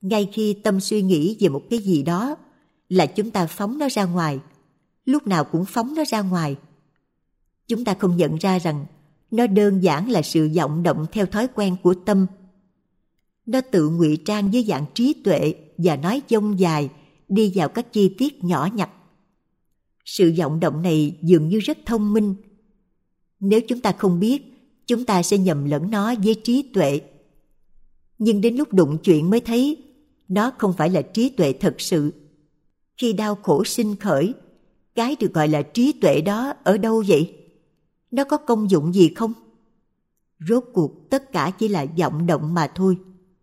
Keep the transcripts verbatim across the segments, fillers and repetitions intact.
Ngay khi tâm suy nghĩ về một cái gì đó là chúng ta phóng nó ra ngoài, lúc nào cũng phóng nó ra ngoài. Chúng ta không nhận ra rằng nó đơn giản là sự vọng động theo thói quen của tâm. Nó tự ngụy trang dưới dạng trí tuệ và nói dông dài, đi vào các chi tiết nhỏ nhặt. Sự vọng động này dường như rất thông minh. Nếu chúng ta không biết, chúng ta sẽ nhầm lẫn nó với trí tuệ. Nhưng đến lúc đụng chuyện mới thấy nó không phải là trí tuệ thật sự. Khi đau khổ sinh khởi, cái được gọi là trí tuệ đó ở đâu vậy? Nó có công dụng gì không? Rốt cuộc tất cả chỉ là vọng động mà thôi.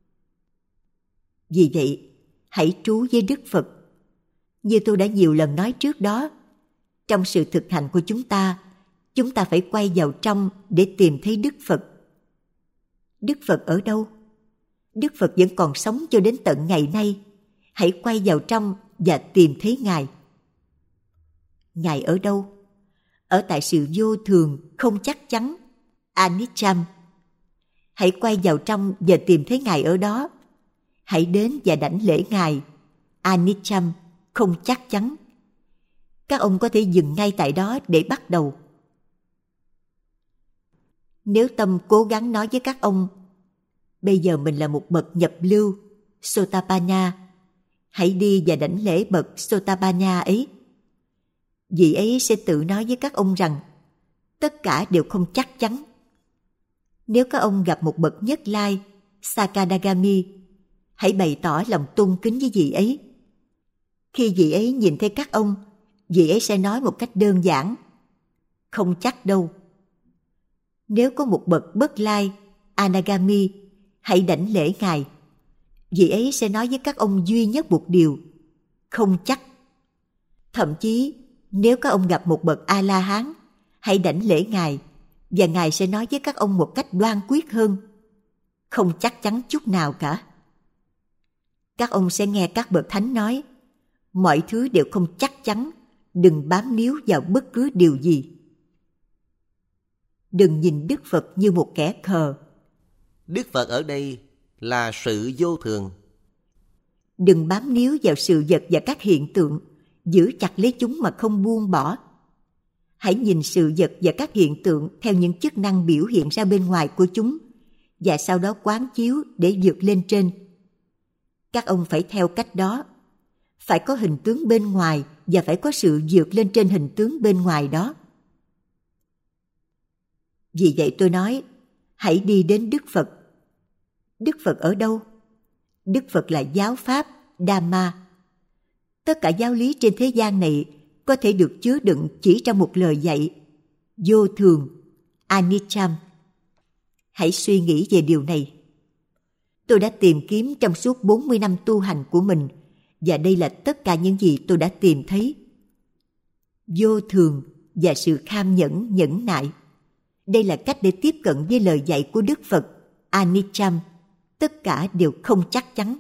Vì vậy, hãy trú với Đức Phật. Như tôi đã nhiều lần nói trước đó, trong sự thực hành của chúng ta, chúng ta phải quay vào trong để tìm thấy Đức Phật. Đức Phật ở đâu? Đức Phật vẫn còn sống cho đến tận ngày nay. Hãy quay vào trong và tìm thấy Ngài. Ngài ở đâu? Ở tại sự vô thường, không chắc chắn, Anicca. Hãy quay vào trong và tìm thấy Ngài ở đó. Hãy đến và đảnh lễ Ngài, Anicca, không chắc chắn. Các ông có thể dừng ngay tại đó để bắt đầu. Nếu tâm cố gắng nói với các ông, bây giờ mình là một bậc nhập lưu, Sotapanna, hãy đi và đảnh lễ bậc Sotapanna ấy. Vị ấy sẽ tự nói với các ông rằng tất cả đều không chắc chắn. Nếu các ông gặp một bậc nhất lai, Sakadagami, hãy bày tỏ lòng tôn kính với vị ấy. Khi vị ấy nhìn thấy các ông, vị ấy sẽ nói một cách đơn giản, không chắc đâu. Nếu có một bậc bất lai, Anagami, hãy đảnh lễ Ngài. Vị ấy sẽ nói với các ông duy nhất một điều, không chắc. Thậm chí, nếu các ông gặp một bậc A-la-hán, hãy đảnh lễ Ngài, và Ngài sẽ nói với các ông một cách đoan quyết hơn, không chắc chắn chút nào cả. Các ông sẽ nghe các bậc thánh nói, mọi thứ đều không chắc chắn, đừng bám níu vào bất cứ điều gì. Đừng nhìn Đức Phật như một kẻ khờ. Đức Phật ở đây là sự vô thường. Đừng bám níu vào sự vật và các hiện tượng, giữ chặt lấy chúng mà không buông bỏ. Hãy nhìn sự vật và các hiện tượng theo những chức năng biểu hiện ra bên ngoài của chúng, và sau đó quán chiếu để vượt lên trên. Các ông phải theo cách đó. Phải có hình tướng bên ngoài và phải có sự vượt lên trên hình tướng bên ngoài đó. Vì vậy tôi nói, hãy đi đến Đức Phật. Đức Phật ở đâu? Đức Phật là giáo pháp, Dhamma. Tất cả giáo lý trên thế gian này có thể được chứa đựng chỉ trong một lời dạy, vô thường, Anicca. Hãy suy nghĩ về điều này. Tôi đã tìm kiếm trong suốt bốn mươi năm tu hành của mình, và đây là tất cả những gì tôi đã tìm thấy. Vô thường và sự kham nhẫn, nhẫn nại. Đây là cách để tiếp cận với lời dạy của Đức Phật, Anicca. Tất cả đều không chắc chắn.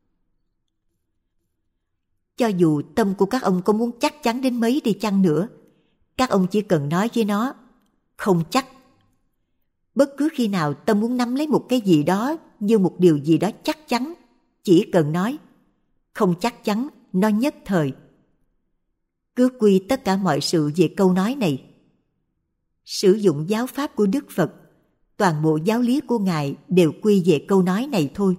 Cho dù tâm của các ông có muốn chắc chắn đến mấy đi chăng nữa, các ông chỉ cần nói với nó, không chắc. Bất cứ khi nào tâm muốn nắm lấy một cái gì đó như một điều gì đó chắc chắn, chỉ cần nói, không chắc chắn, nó nhất thời. Cứ quy tất cả mọi sự về câu nói này. Sử dụng giáo pháp của Đức Phật, toàn bộ giáo lý của Ngài đều quy về câu nói này thôi.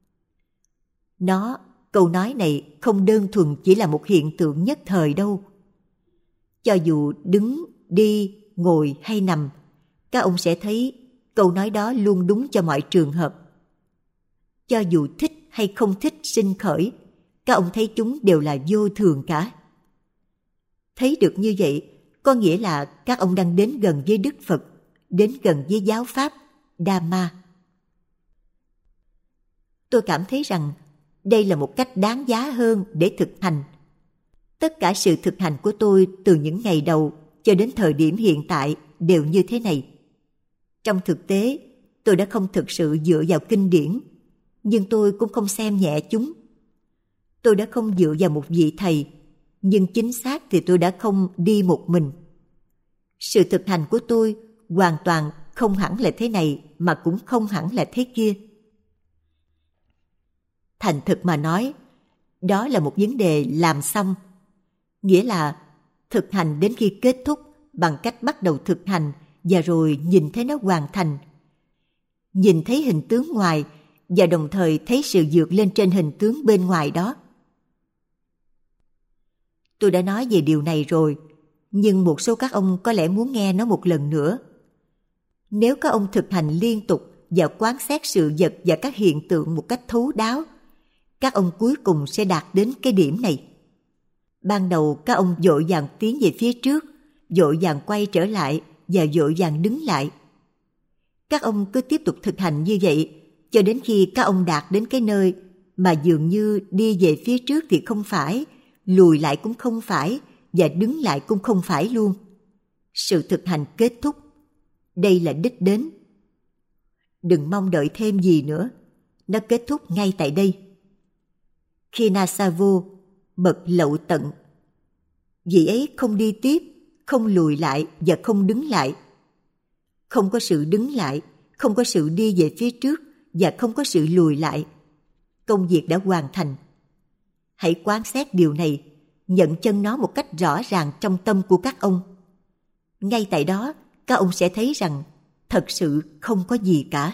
Nó, câu nói này không đơn thuần chỉ là một hiện tượng nhất thời đâu. Cho dù đứng, đi, ngồi hay nằm, các ông sẽ thấy câu nói đó luôn đúng cho mọi trường hợp. Cho dù thích hay không thích sinh khởi, các ông thấy chúng đều là vô thường cả. Thấy được như vậy, có nghĩa là các ông đang đến gần với Đức Phật, đến gần với giáo pháp, Dhamma. Tôi cảm thấy rằng đây là một cách đáng giá hơn để thực hành. Tất cả sự thực hành của tôi từ những ngày đầu cho đến thời điểm hiện tại đều như thế này. Trong thực tế, tôi đã không thực sự dựa vào kinh điển, nhưng tôi cũng không xem nhẹ chúng. Tôi đã không dựa vào một vị thầy, nhưng chính xác thì tôi đã không đi một mình. Sự thực hành của tôi hoàn toàn không hẳn là thế này mà cũng không hẳn là thế kia. Thành thực mà nói, đó là một vấn đề làm xong. Nghĩa là thực hành đến khi kết thúc bằng cách bắt đầu thực hành và rồi nhìn thấy nó hoàn thành. Nhìn thấy hình tướng ngoài và đồng thời thấy sự vượt lên trên hình tướng bên ngoài đó. Tôi đã nói về điều này rồi, nhưng một số các ông có lẽ muốn nghe nó một lần nữa. Nếu các ông thực hành liên tục và quán xét sự vật và các hiện tượng một cách thấu đáo, các ông cuối cùng sẽ đạt đến cái điểm này. Ban đầu các ông vội vàng tiến về phía trước, vội vàng quay trở lại và vội vàng đứng lại. Các ông cứ tiếp tục thực hành như vậy cho đến khi các ông đạt đến cái nơi mà dường như đi về phía trước thì không phải, lùi lại cũng không phải và đứng lại cũng không phải luôn. Sự thực hành kết thúc. Đây là đích đến. Đừng mong đợi thêm gì nữa. Nó kết thúc ngay tại đây. Khinasavo, bậc lậu tận. Vị ấy không đi tiếp, không lùi lại và không đứng lại. Không có sự đứng lại, không có sự đi về phía trước và không có sự lùi lại. Công việc đã hoàn thành. Hãy quán xét điều này, nhận chân nó một cách rõ ràng trong tâm của các ông. Ngay tại đó, các ông sẽ thấy rằng thật sự không có gì cả.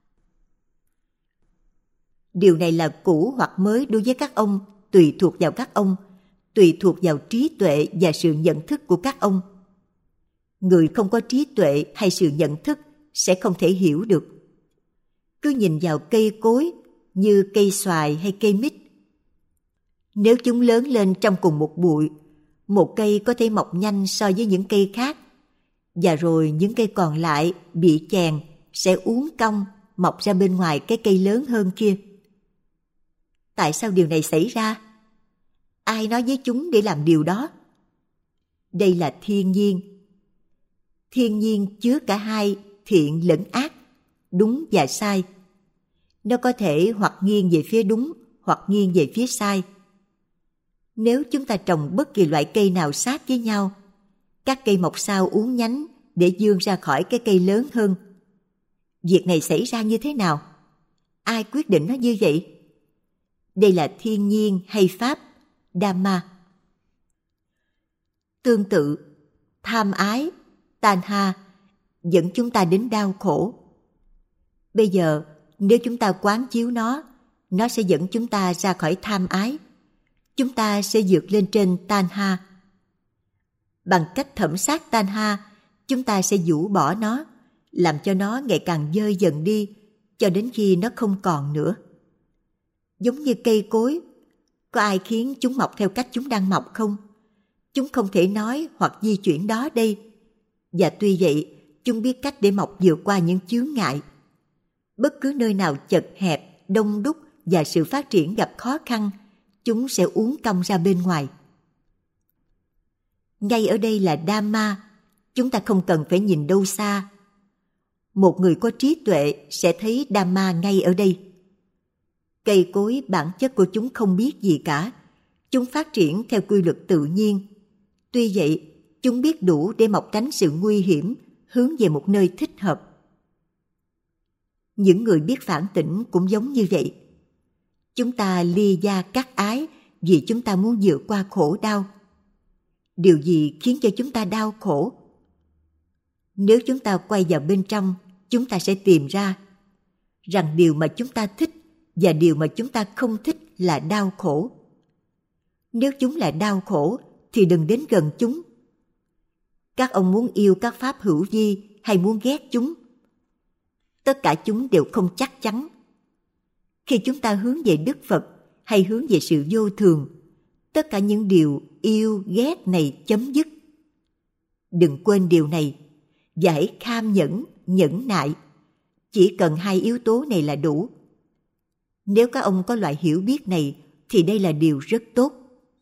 Điều này là cũ hoặc mới đối với các ông, tùy thuộc vào các ông, tùy thuộc vào trí tuệ và sự nhận thức của các ông. Người không có trí tuệ hay sự nhận thức sẽ không thể hiểu được. Cứ nhìn vào cây cối như cây xoài hay cây mít. Nếu chúng lớn lên trong cùng một bụi, một cây có thể mọc nhanh so với những cây khác, và rồi những cây còn lại bị chèn sẽ uốn cong mọc ra bên ngoài cái cây lớn hơn kia. Tại sao điều này xảy ra? Ai nói với chúng để làm điều đó? Đây là thiên nhiên. Thiên nhiên chứa cả hai thiện lẫn ác, đúng và sai. Nó có thể hoặc nghiêng về phía đúng hoặc nghiêng về phía sai. Nếu chúng ta trồng bất kỳ loại cây nào sát với nhau, các cây mọc sau uốn nhánh để vươn ra khỏi cái cây lớn hơn. Việc này xảy ra như thế nào? Ai quyết định nó như vậy? Đây là thiên nhiên hay pháp, Dhamma. Tương tự, tham ái, tanha dẫn chúng ta đến đau khổ. Bây giờ, nếu chúng ta quán chiếu nó, nó sẽ dẫn chúng ta ra khỏi tham ái. Chúng ta sẽ vượt lên trên tanha. Bằng cách thẩm sát tanha, chúng ta sẽ rũ bỏ nó, làm cho nó ngày càng dơi dần đi, cho đến khi nó không còn nữa. Giống như cây cối, có ai khiến chúng mọc theo cách chúng đang mọc không? Chúng không thể nói hoặc di chuyển đó đây. Và tuy vậy, chúng biết cách để mọc vượt qua những chướng ngại. Bất cứ nơi nào chật hẹp, đông đúc và sự phát triển gặp khó khăn, chúng sẽ uốn cong ra bên ngoài. Ngay ở đây là Dhamma, chúng ta không cần phải nhìn đâu xa. Một người có trí tuệ sẽ thấy Dhamma ngay ở đây. Cây cối bản chất của chúng không biết gì cả. Chúng phát triển theo quy luật tự nhiên. Tuy vậy, chúng biết đủ để mọc tránh sự nguy hiểm, hướng về một nơi thích hợp. Những người biết phản tỉnh cũng giống như vậy. Chúng ta ly gia cắt ái vì chúng ta muốn vượt qua khổ đau. Điều gì khiến cho chúng ta đau khổ? Nếu chúng ta quay vào bên trong, chúng ta sẽ tìm ra rằng điều mà chúng ta thích và điều mà chúng ta không thích là đau khổ. Nếu chúng là đau khổ thì đừng đến gần chúng. Các ông muốn yêu các pháp hữu vi hay muốn ghét chúng? Tất cả chúng đều không chắc chắn. Khi chúng ta hướng về Đức Phật hay hướng về sự vô thường, tất cả những điều yêu ghét này chấm dứt. Đừng quên điều này và hãy kham nhẫn, nhẫn nại. Chỉ cần hai yếu tố này là đủ. Nếu các ông có loại hiểu biết này thì đây là điều rất tốt.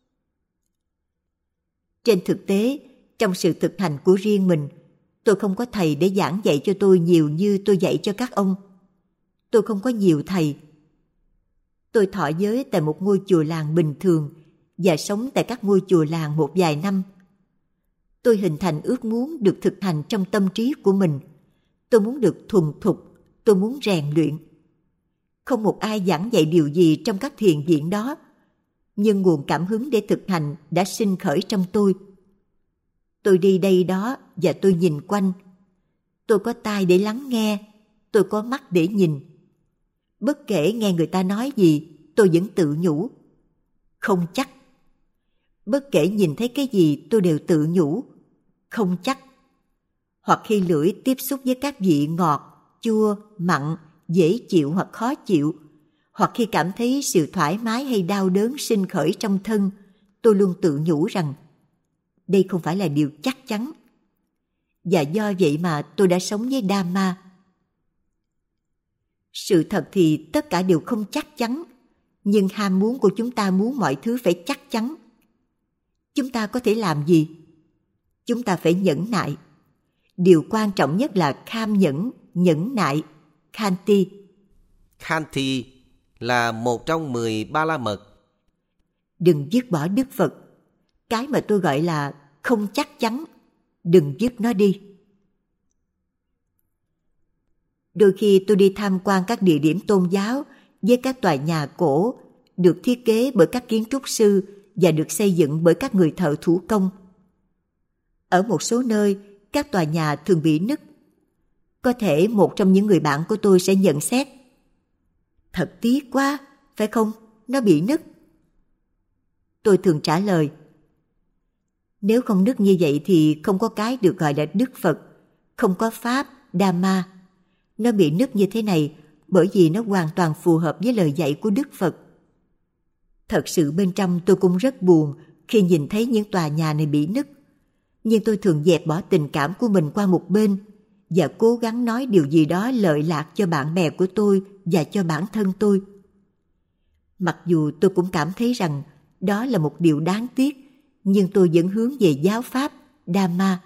Trên thực tế, trong sự thực hành của riêng mình, tôi không có thầy để giảng dạy cho tôi nhiều như tôi dạy cho các ông. Tôi không có nhiều thầy. Tôi thọ giới tại một ngôi chùa làng bình thường và sống tại các ngôi chùa làng một vài năm. Tôi hình thành ước muốn được thực hành trong tâm trí của mình. Tôi muốn được thuần thục, tôi muốn rèn luyện. Không một ai giảng dạy điều gì trong các thiền viện đó, nhưng nguồn cảm hứng để thực hành đã sinh khởi trong tôi. Tôi đi đây đó và tôi nhìn quanh. Tôi có tai để lắng nghe, tôi có mắt để nhìn. Bất kể nghe người ta nói gì, tôi vẫn tự nhủ. Không chắc. Bất kể nhìn thấy cái gì, tôi đều tự nhủ. Không chắc. Hoặc khi lưỡi tiếp xúc với các vị ngọt, chua, mặn, dễ chịu hoặc khó chịu, hoặc khi cảm thấy sự thoải mái hay đau đớn sinh khởi trong thân, tôi luôn tự nhủ rằng đây không phải là điều chắc chắn. Và do vậy mà tôi đã sống với Dhamma. Sự thật thì tất cả đều không chắc chắn, nhưng ham muốn của chúng ta muốn mọi thứ phải chắc chắn. Chúng ta có thể làm gì? Chúng ta phải nhẫn nại. Điều quan trọng nhất là kham nhẫn, nhẫn nại, khanti. Khanti là một trong mười ba la mật. Đừng dứt bỏ Đức Phật. Cái mà tôi gọi là không chắc chắn, đừng dứt nó đi. Đôi khi tôi đi tham quan các địa điểm tôn giáo với các tòa nhà cổ được thiết kế bởi các kiến trúc sư và được xây dựng bởi các người thợ thủ công. Ở một số nơi, các tòa nhà thường bị nứt. Có thể một trong những người bạn của tôi sẽ nhận xét: thật tiếc quá, phải không? Nó bị nứt. Tôi thường trả lời: nếu không nứt như vậy thì không có cái được gọi là Đức Phật, không có Pháp, Dhamma. Nó bị nứt như thế này bởi vì nó hoàn toàn phù hợp với lời dạy của Đức Phật. Thật sự bên trong tôi cũng rất buồn khi nhìn thấy những tòa nhà này bị nứt. Nhưng tôi thường dẹp bỏ tình cảm của mình qua một bên và cố gắng nói điều gì đó lợi lạc cho bạn bè của tôi và cho bản thân tôi. Mặc dù tôi cũng cảm thấy rằng đó là một điều đáng tiếc, nhưng tôi vẫn hướng về giáo pháp, Dhamma.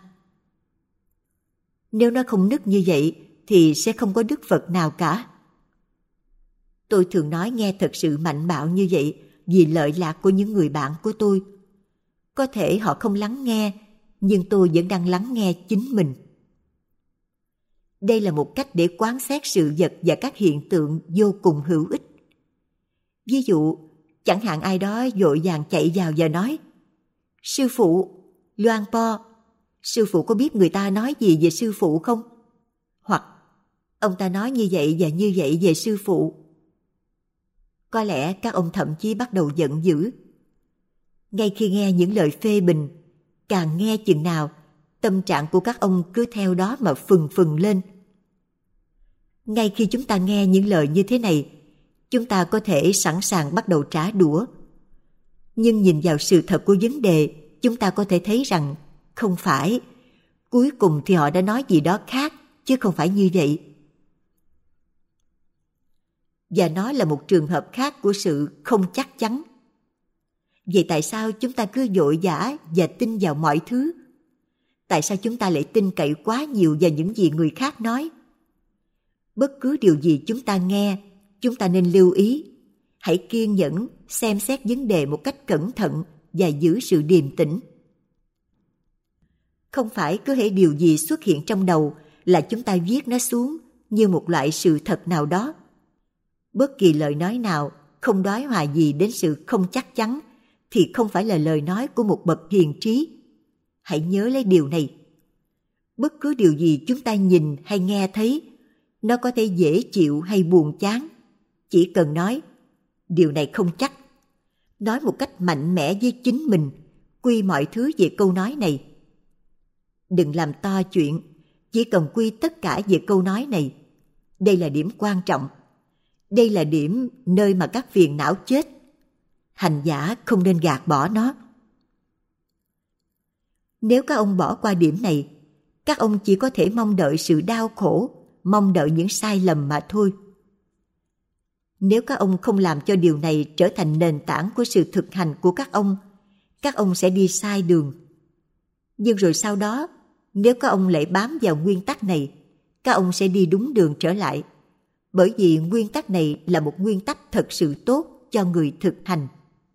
Nếu nó không nứt như vậy thì sẽ không có Đức Phật nào cả. Tôi thường nói nghe thật sự mạnh bạo như vậy vì lợi lạc của những người bạn của tôi. Có thể họ không lắng nghe, nhưng tôi vẫn đang lắng nghe chính mình. Đây là một cách để quán xét sự vật và các hiện tượng vô cùng hữu ích. Ví dụ, chẳng hạn ai đó vội vàng chạy vào và nói: sư phụ, Luang Po, sư phụ có biết người ta nói gì về sư phụ không? Hoặc, ông ta nói như vậy và như vậy về sư phụ. Có lẽ các ông thậm chí bắt đầu giận dữ. Ngay khi nghe những lời phê bình, càng nghe chừng nào, tâm trạng của các ông cứ theo đó mà phừng phừng lên. Ngay khi chúng ta nghe những lời như thế này, chúng ta có thể sẵn sàng bắt đầu trả đũa. Nhưng nhìn vào sự thật của vấn đề, chúng ta có thể thấy rằng không phải. Cuối cùng thì họ đã nói gì đó khác, chứ không phải như vậy. Và nó là một trường hợp khác của sự không chắc chắn. Vậy tại sao chúng ta cứ vội vã và tin vào mọi thứ? Tại sao chúng ta lại tin cậy quá nhiều vào những gì người khác nói? Bất cứ điều gì chúng ta nghe, chúng ta nên lưu ý. Hãy kiên nhẫn xem xét vấn đề một cách cẩn thận và giữ sự điềm tĩnh. Không phải cứ hễ điều gì xuất hiện trong đầu là chúng ta viết nó xuống như một loại sự thật nào đó. Bất kỳ lời nói nào không đói hòa gì đến sự không chắc chắn thì không phải là lời nói của một bậc hiền trí. Hãy nhớ lấy điều này. Bất cứ điều gì chúng ta nhìn hay nghe thấy, nó có thể dễ chịu hay buồn chán, chỉ cần nói điều này không chắc. Nói một cách mạnh mẽ với chính mình, quy mọi thứ về câu nói này. Đừng làm to chuyện, chỉ cần quy tất cả về câu nói này. Đây là điểm quan trọng. Đây là điểm nơi mà các phiền não chết. Hành giả không nên gạt bỏ nó. Nếu các ông bỏ qua điểm này, các ông chỉ có thể mong đợi sự đau khổ, mong đợi những sai lầm mà thôi. Nếu các ông không làm cho điều này trở thành nền tảng của sự thực hành của các ông, các ông sẽ đi sai đường. Nhưng rồi sau đó, nếu các ông lại bám vào nguyên tắc này, các ông sẽ đi đúng đường trở lại. Bởi vì nguyên tắc này là một nguyên tắc thật sự tốt cho người thực hành.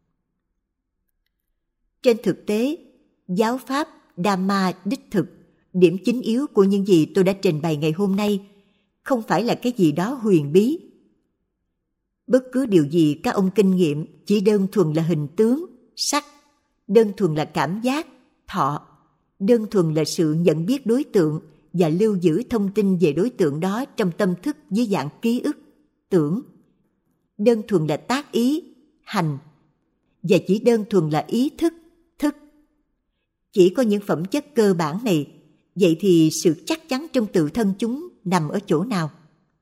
Trên thực tế, giáo pháp Dhamma đích thực, điểm chính yếu của những gì tôi đã trình bày ngày hôm nay, không phải là cái gì đó huyền bí. Bất cứ điều gì các ông kinh nghiệm chỉ đơn thuần là hình tướng, sắc, đơn thuần là cảm giác, thọ, đơn thuần là sự nhận biết đối tượng và lưu giữ thông tin về đối tượng đó trong tâm thức dưới dạng ký ức, tưởng. Đơn thuần là tác ý, hành, và chỉ đơn thuần là ý thức, thức. Chỉ có những phẩm chất cơ bản này, vậy thì sự chắc chắn trong tự thân chúng nằm ở chỗ nào?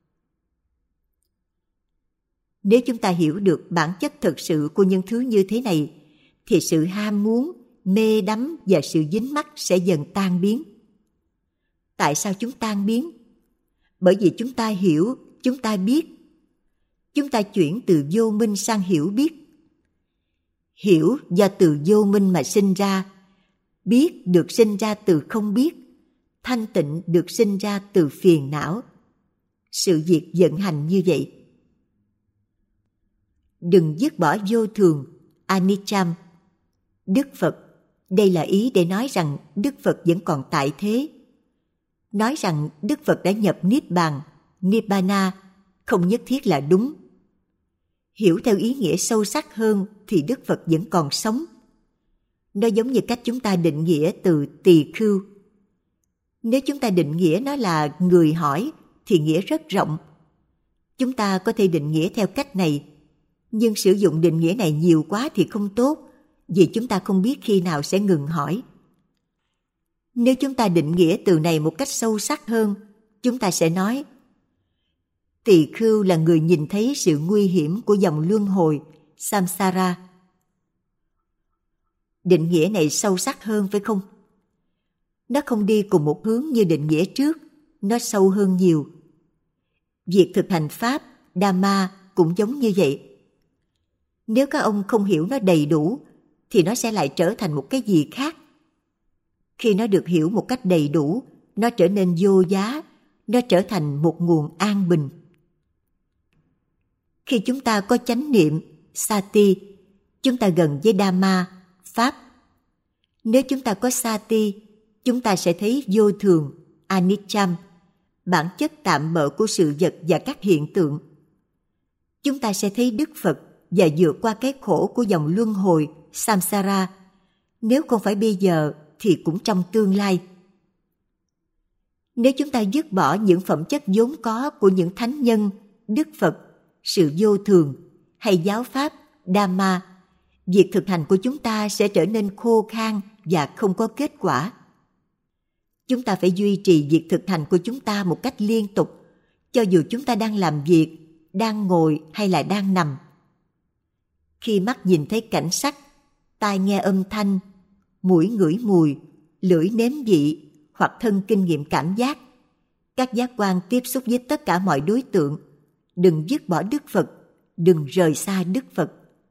Nếu chúng ta hiểu được bản chất thực sự của những thứ như thế này, thì sự ham muốn, mê đắm và sự dính mắc sẽ dần tan biến. Tại sao chúng tan biến? Bởi vì chúng ta hiểu, chúng ta biết. Chúng ta chuyển từ vô minh sang hiểu biết. Hiểu do từ vô minh mà sinh ra, biết được sinh ra từ không biết, thanh tịnh được sinh ra từ phiền não. Sự việc vận hành như vậy. Đừng dứt bỏ vô thường, anicca. Đức Phật, đây là ý để nói rằng Đức Phật vẫn còn tại thế. Nói rằng Đức Phật đã nhập Niết Bàn, Nibbana, không nhất thiết là đúng. Hiểu theo ý nghĩa sâu sắc hơn thì Đức Phật vẫn còn sống. Nó giống như cách chúng ta định nghĩa từ tỳ khưu. Nếu chúng ta định nghĩa nó là người hỏi thì nghĩa rất rộng. Chúng ta có thể định nghĩa theo cách này, nhưng sử dụng định nghĩa này nhiều quá thì không tốt, vì chúng ta không biết khi nào sẽ ngừng hỏi. Nếu chúng ta định nghĩa từ này một cách sâu sắc hơn, chúng ta sẽ nói tỳ khưu là người nhìn thấy sự nguy hiểm của dòng luân hồi, samsara. Định nghĩa này sâu sắc hơn phải không? Nó không đi cùng một hướng như định nghĩa trước, nó sâu hơn nhiều. Việc thực hành Pháp, Dhamma cũng giống như vậy. Nếu các ông không hiểu nó đầy đủ, thì nó sẽ lại trở thành một cái gì khác. Khi nó được hiểu một cách đầy đủ, nó trở nên vô giá, nó trở thành một nguồn an bình. Khi chúng ta có chánh niệm, sati, chúng ta gần với Dhamma, Pháp. Nếu chúng ta có sati, chúng ta sẽ thấy vô thường, anicca, bản chất tạm bợ của sự vật và các hiện tượng. Chúng ta sẽ thấy Đức Phật và vượt qua cái khổ của dòng luân hồi, samsara. Nếu không phải bây giờ thì cũng trong tương lai. Nếu chúng ta dứt bỏ những phẩm chất vốn có của những thánh nhân, Đức Phật, sự vô thường hay giáo pháp, Dhamma, việc thực hành của chúng ta sẽ trở nên khô khan và không có kết quả. Chúng ta phải duy trì việc thực hành của chúng ta một cách liên tục, cho dù chúng ta đang làm việc, đang ngồi hay là đang nằm. Khi mắt nhìn thấy cảnh sắc, tai nghe âm thanh, mũi ngửi mùi, lưỡi nếm vị hoặc thân kinh nghiệm cảm giác, các giác quan tiếp xúc với tất cả mọi đối tượng, đừng dứt bỏ Đức Phật, đừng rời xa Đức Phật.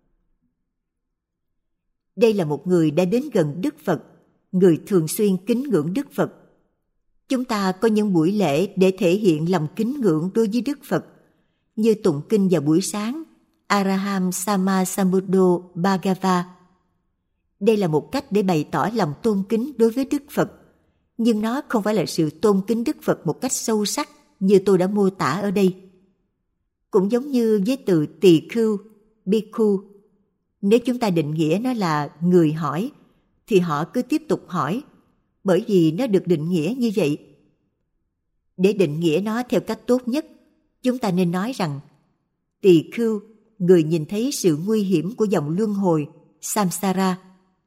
Đây là một người đã đến gần Đức Phật, người thường xuyên kính ngưỡng Đức Phật. Chúng ta có những buổi lễ để thể hiện lòng kính ngưỡng đối với Đức Phật, như tụng kinh vào buổi sáng, Araham Sama Sambuddho Bhagava. Đây là một cách để bày tỏ lòng tôn kính đối với Đức Phật, nhưng nó không phải là sự tôn kính Đức Phật một cách sâu sắc như tôi đã mô tả ở đây. Cũng giống như với từ tỳ khưu, bhikkhu, nếu chúng ta định nghĩa nó là người hỏi, thì họ cứ tiếp tục hỏi, bởi vì nó được định nghĩa như vậy. Để định nghĩa nó theo cách tốt nhất, chúng ta nên nói rằng tỳ khưu, người nhìn thấy sự nguy hiểm của dòng luân hồi, samsara.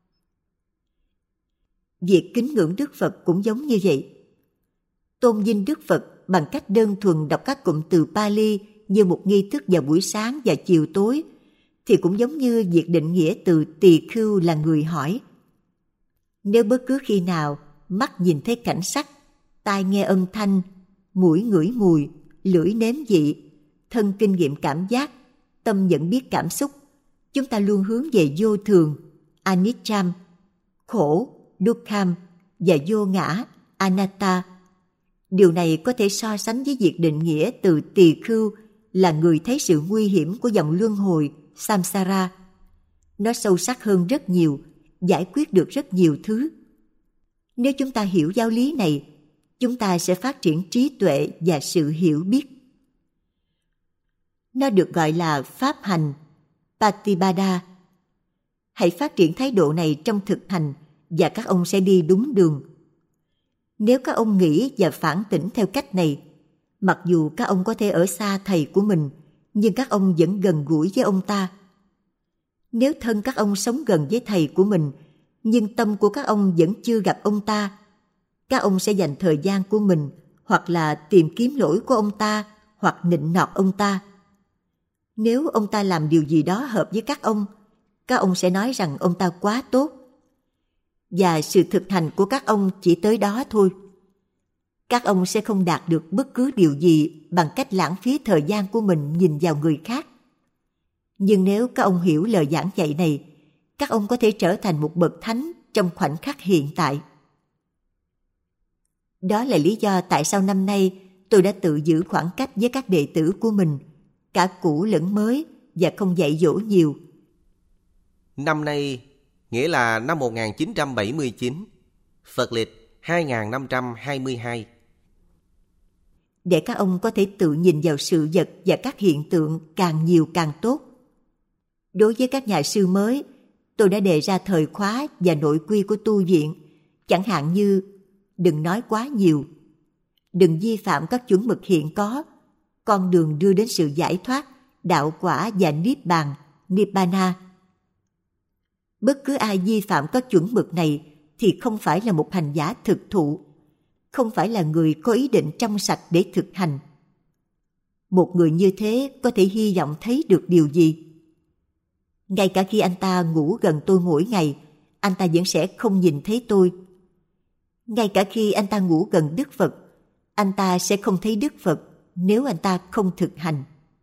Việc kính ngưỡng Đức Phật cũng giống như vậy. Tôn vinh Đức Phật bằng cách đơn thuần đọc các cụm từ Pali như một nghi thức vào buổi sáng và chiều tối, thì cũng giống như việc định nghĩa từ tỳ khưu là người hỏi. Nếu bất cứ khi nào mắt nhìn thấy cảnh sắc, tai nghe âm thanh, mũi ngửi mùi, lưỡi nếm vị, thân kinh nghiệm cảm giác, tâm nhận biết cảm xúc, chúng ta luôn hướng về vô thường, anicca, khổ, dukkham và vô ngã, anatta. Điều này có thể so sánh với việc định nghĩa từ tỳ khưu là người thấy sự nguy hiểm của dòng luân hồi, samsara. Nó sâu sắc hơn rất nhiều, giải quyết được rất nhiều thứ. Nếu chúng ta hiểu giáo lý này, chúng ta sẽ phát triển trí tuệ và sự hiểu biết. Nó được gọi là pháp hành Patipada. Hãy phát triển thái độ này trong thực hành và các ông sẽ đi đúng đường. Nếu các ông nghĩ và phản tỉnh theo cách này, mặc dù các ông có thể ở xa thầy của mình, nhưng các ông vẫn gần gũi với ông ta. Nếu thân các ông sống gần với thầy của mình, nhưng tâm của các ông vẫn chưa gặp ông ta, các ông sẽ dành thời gian của mình hoặc là tìm kiếm lỗi của ông ta hoặc nịnh nọt ông ta. Nếu ông ta làm điều gì đó hợp với các ông, các ông sẽ nói rằng ông ta quá tốt. Và sự thực hành của các ông chỉ tới đó thôi. Các ông sẽ không đạt được bất cứ điều gì bằng cách lãng phí thời gian của mình nhìn vào người khác. Nhưng nếu các ông hiểu lời giảng dạy này, các ông có thể trở thành một bậc thánh trong khoảnh khắc hiện tại. Đó là lý do tại sao năm nay tôi đã tự giữ khoảng cách với các đệ tử của mình, cả cũ lẫn mới, và không dạy dỗ nhiều. Năm nay nghĩa là năm một nghìn chín trăm bảy mươi chín, Phật lịch hai nghìn năm trăm hai mươi hai. Để các ông có thể tự nhìn vào sự vật và các hiện tượng càng nhiều càng tốt. Đối với các nhà sư mới, tôi đã đề ra thời khóa và nội quy của tu viện, chẳng hạn như đừng nói quá nhiều, đừng vi phạm các chuẩn mực hiện có, con đường đưa đến sự giải thoát, đạo quả và niết bàn, nibbana. Bất cứ ai vi phạm các chuẩn mực này thì không phải là một hành giả thực thụ, không phải là người có ý định trong sạch để thực hành. Một người như thế có thể hy vọng thấy được điều gì? Ngay cả khi anh ta ngủ gần tôi mỗi ngày, anh ta vẫn sẽ không nhìn thấy tôi. Ngay cả khi anh ta ngủ gần Đức Phật, anh ta sẽ không thấy Đức Phật nếu anh ta không thực hành.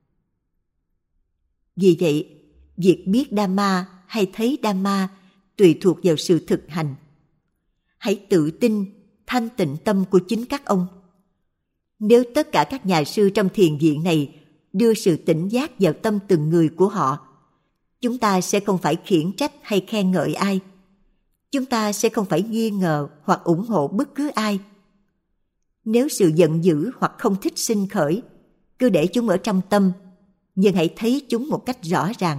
Vì vậy, việc biết Dhamma hay thấy Dhamma tùy thuộc vào sự thực hành. Hãy tự tin, thanh tịnh tâm của chính các ông. Nếu tất cả các nhà sư trong thiền viện này đưa sự tỉnh giác vào tâm từng người của họ, chúng ta sẽ không phải khiển trách hay khen ngợi ai. Chúng ta sẽ không phải nghi ngờ hoặc ủng hộ bất cứ ai. Nếu sự giận dữ hoặc không thích sinh khởi, cứ để chúng ở trong tâm, nhưng hãy thấy chúng một cách rõ ràng.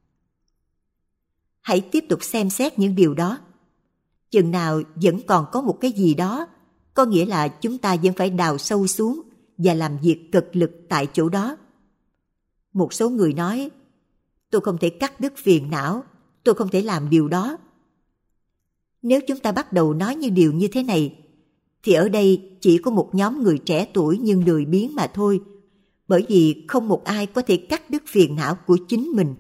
Hãy tiếp tục xem xét những điều đó. Chừng nào vẫn còn có một cái gì đó, có nghĩa là chúng ta vẫn phải đào sâu xuống và làm việc cực lực tại chỗ đó. Một số người nói, tôi không thể cắt đứt phiền não, tôi không thể làm điều đó. Nếu chúng ta bắt đầu nói những điều như thế này, thì ở đây chỉ có một nhóm người trẻ tuổi nhưng lười biếng mà thôi, bởi vì không một ai có thể cắt đứt phiền não của chính mình.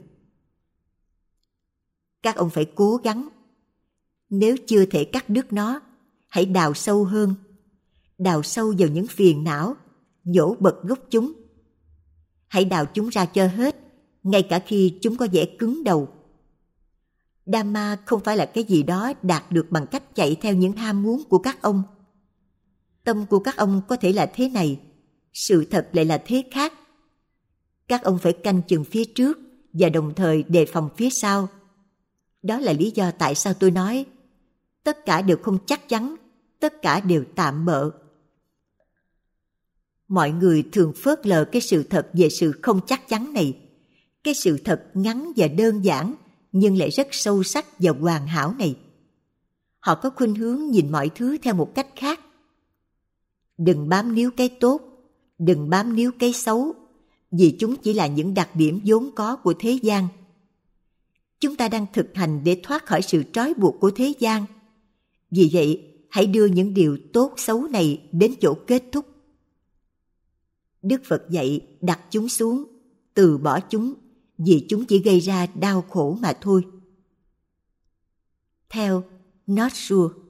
Các ông phải cố gắng. Nếu chưa thể cắt đứt nó, hãy đào sâu hơn. Đào sâu vào những phiền não, nhổ bật gốc chúng. Hãy đào chúng ra cho hết, ngay cả khi chúng có vẻ cứng đầu. Dhamma không phải là cái gì đó đạt được bằng cách chạy theo những ham muốn của các ông. Tâm của các ông có thể là thế này, sự thật lại là thế khác. Các ông phải canh chừng phía trước và đồng thời đề phòng phía sau. Đó là lý do tại sao tôi nói tất cả đều không chắc chắn, tất cả đều tạm bợ. Mọi người thường phớt lờ cái sự thật về sự không chắc chắn này. Cái sự thật ngắn và đơn giản nhưng lại rất sâu sắc và hoàn hảo này. Họ có khuynh hướng nhìn mọi thứ theo một cách khác. Đừng bám níu cái tốt, đừng bám níu cái xấu, vì chúng chỉ là những đặc điểm vốn có của thế gian. Chúng ta đang thực hành để thoát khỏi sự trói buộc của thế gian. Vì vậy, hãy đưa những điều tốt xấu này đến chỗ kết thúc. Đức Phật dạy đặt chúng xuống, từ bỏ chúng, vì chúng chỉ gây ra đau khổ mà thôi. Theo Not Sure.